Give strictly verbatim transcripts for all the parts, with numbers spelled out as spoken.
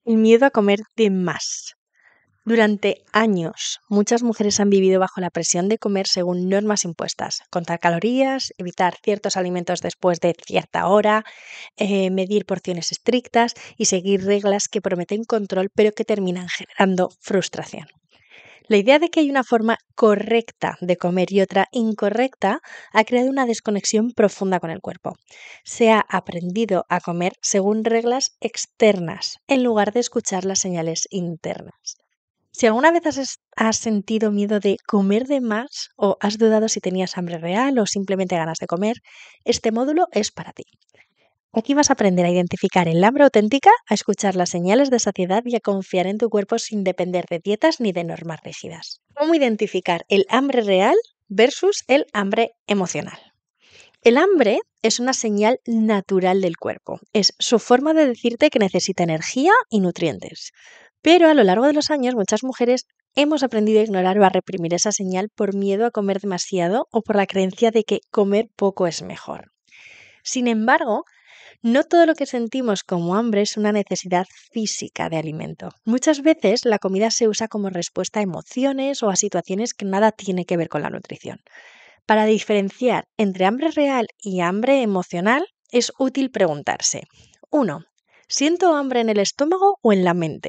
El miedo a comer de más. Durante años, muchas mujeres han vivido bajo la presión de comer según normas impuestas, contar calorías, evitar ciertos alimentos después de cierta hora, eh, medir porciones estrictas y seguir reglas que prometen control pero que terminan generando frustración. La idea de que hay una forma correcta de comer y otra incorrecta ha creado una desconexión profunda con el cuerpo. Se ha aprendido a comer según reglas externas en lugar de escuchar las señales internas. Si alguna vez has, es- has sentido miedo de comer de más o has dudado si tenías hambre real o simplemente ganas de comer, este módulo es para ti. Aquí vas a aprender a identificar el hambre auténtica, a escuchar las señales de saciedad y a confiar en tu cuerpo sin depender de dietas ni de normas rígidas. ¿Cómo identificar el hambre real versus el hambre emocional? El hambre es una señal natural del cuerpo. Es su forma de decirte que necesita energía y nutrientes. Pero a lo largo de los años, muchas mujeres hemos aprendido a ignorar o a reprimir esa señal por miedo a comer demasiado o por la creencia de que comer poco es mejor. Sin embargo, no todo lo que sentimos como hambre es una necesidad física de alimento. Muchas veces la comida se usa como respuesta a emociones o a situaciones que nada tiene que ver con la nutrición. Para diferenciar entre hambre real y hambre emocional es útil preguntarse: uno. ¿Siento hambre en el estómago o en la mente?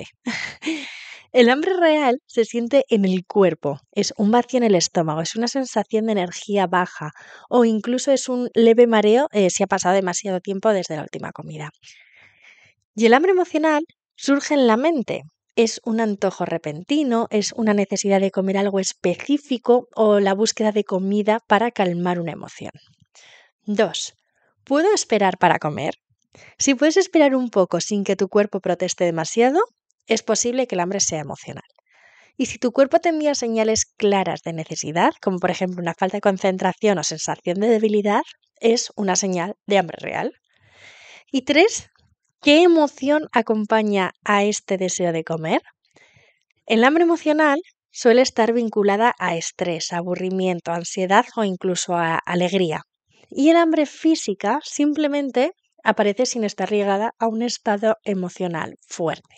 El hambre real se siente en el cuerpo, es un vacío en el estómago, es una sensación de energía baja o incluso es un leve mareo eh, si ha pasado demasiado tiempo desde la última comida. Y el hambre emocional surge en la mente. Es un antojo repentino, es una necesidad de comer algo específico o la búsqueda de comida para calmar una emoción. dos. ¿Puedo esperar para comer? Si puedes esperar un poco sin que tu cuerpo proteste demasiado, es posible que el hambre sea emocional. Y si tu cuerpo te envía señales claras de necesidad, como por ejemplo una falta de concentración o sensación de debilidad, es una señal de hambre real. Y tres, ¿qué emoción acompaña a este deseo de comer? El hambre emocional suele estar vinculada a estrés, aburrimiento, ansiedad o incluso a alegría. Y el hambre física simplemente aparece sin estar ligada a un estado emocional fuerte.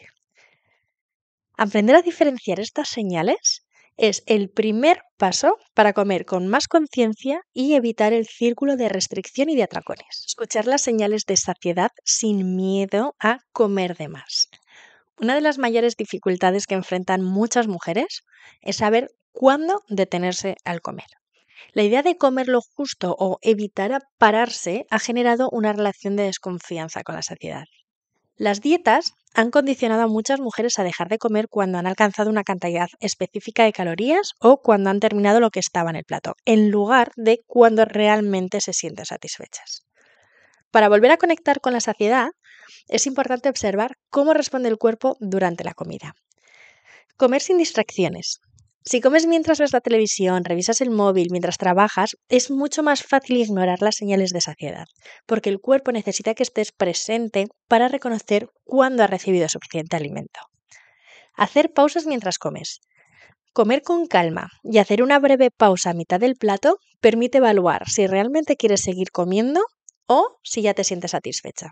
Aprender a diferenciar estas señales es el primer paso para comer con más conciencia y evitar el círculo de restricción y de atracones. Escuchar las señales de saciedad sin miedo a comer de más. Una de las mayores dificultades que enfrentan muchas mujeres es saber cuándo detenerse al comer. La idea de comer lo justo o evitar pararse ha generado una relación de desconfianza con la saciedad. Las dietas han condicionado a muchas mujeres a dejar de comer cuando han alcanzado una cantidad específica de calorías o cuando han terminado lo que estaba en el plato, en lugar de cuando realmente se sienten satisfechas. Para volver a conectar con la saciedad, es importante observar cómo responde el cuerpo durante la comida. Comer sin distracciones. Si comes mientras ves la televisión, revisas el móvil, mientras trabajas, es mucho más fácil ignorar las señales de saciedad, porque el cuerpo necesita que estés presente para reconocer cuándo has recibido suficiente alimento. Hacer pausas mientras comes. Comer con calma y hacer una breve pausa a mitad del plato permite evaluar si realmente quieres seguir comiendo o si ya te sientes satisfecha.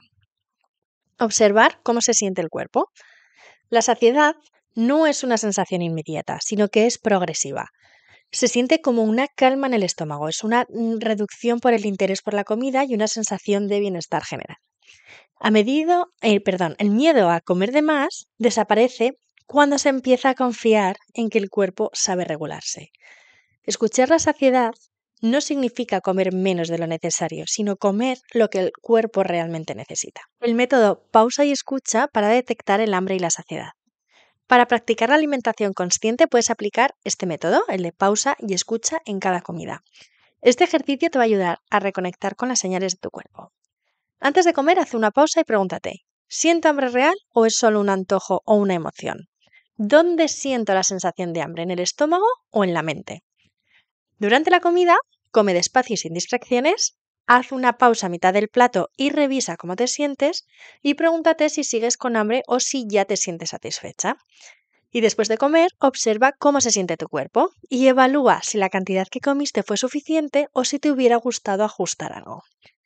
Observar cómo se siente el cuerpo. La saciedad no es una sensación inmediata, sino que es progresiva. Se siente como una calma en el estómago, es una mm, reducción por el interés por la comida y una sensación de bienestar general. A medida, eh, perdón, el miedo a comer de más desaparece cuando se empieza a confiar en que el cuerpo sabe regularse. Escuchar la saciedad no significa comer menos de lo necesario, sino comer lo que el cuerpo realmente necesita. El método pausa y escucha para detectar el hambre y la saciedad. Para practicar la alimentación consciente puedes aplicar este método, el de pausa y escucha en cada comida. Este ejercicio te va a ayudar a reconectar con las señales de tu cuerpo. Antes de comer, haz una pausa y pregúntate: ¿siento hambre real o es solo un antojo o una emoción? ¿Dónde siento la sensación de hambre? ¿En el estómago o en la mente? Durante la comida, come despacio y sin distracciones, haz una pausa a mitad del plato y revisa cómo te sientes y pregúntate si sigues con hambre o si ya te sientes satisfecha. Y después de comer, observa cómo se siente tu cuerpo y evalúa si la cantidad que comiste fue suficiente o si te hubiera gustado ajustar algo.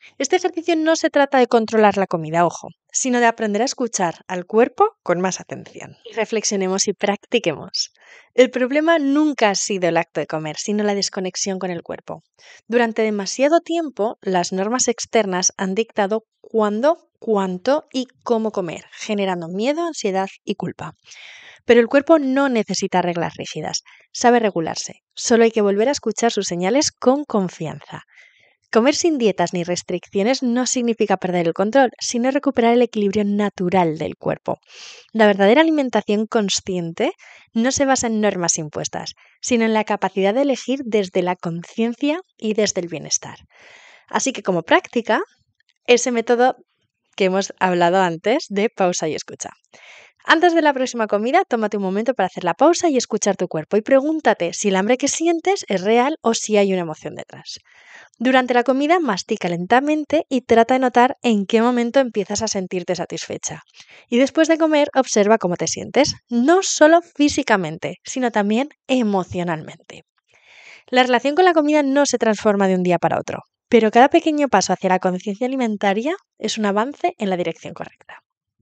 Este ejercicio no se trata de controlar la comida, ojo, sino de aprender a escuchar al cuerpo con más atención. Y reflexionemos y practiquemos. El problema nunca ha sido el acto de comer, sino la desconexión con el cuerpo. Durante demasiado tiempo, las normas externas han dictado cuándo, cuánto y cómo comer, generando miedo, ansiedad y culpa. Pero el cuerpo no necesita reglas rígidas, sabe regularse. Solo hay que volver a escuchar sus señales con confianza. Comer sin dietas ni restricciones no significa perder el control, sino recuperar el equilibrio natural del cuerpo. La verdadera alimentación consciente no se basa en normas impuestas, sino en la capacidad de elegir desde la conciencia y desde el bienestar. Así que como práctica, ese método que hemos hablado antes de pausa y escucha. Antes de la próxima comida, tómate un momento para hacer la pausa y escuchar tu cuerpo y pregúntate si el hambre que sientes es real o si hay una emoción detrás. Durante la comida, mastica lentamente y trata de notar en qué momento empiezas a sentirte satisfecha. Y después de comer, observa cómo te sientes, no solo físicamente, sino también emocionalmente. La relación con la comida no se transforma de un día para otro, pero cada pequeño paso hacia la conciencia alimentaria es un avance en la dirección correcta.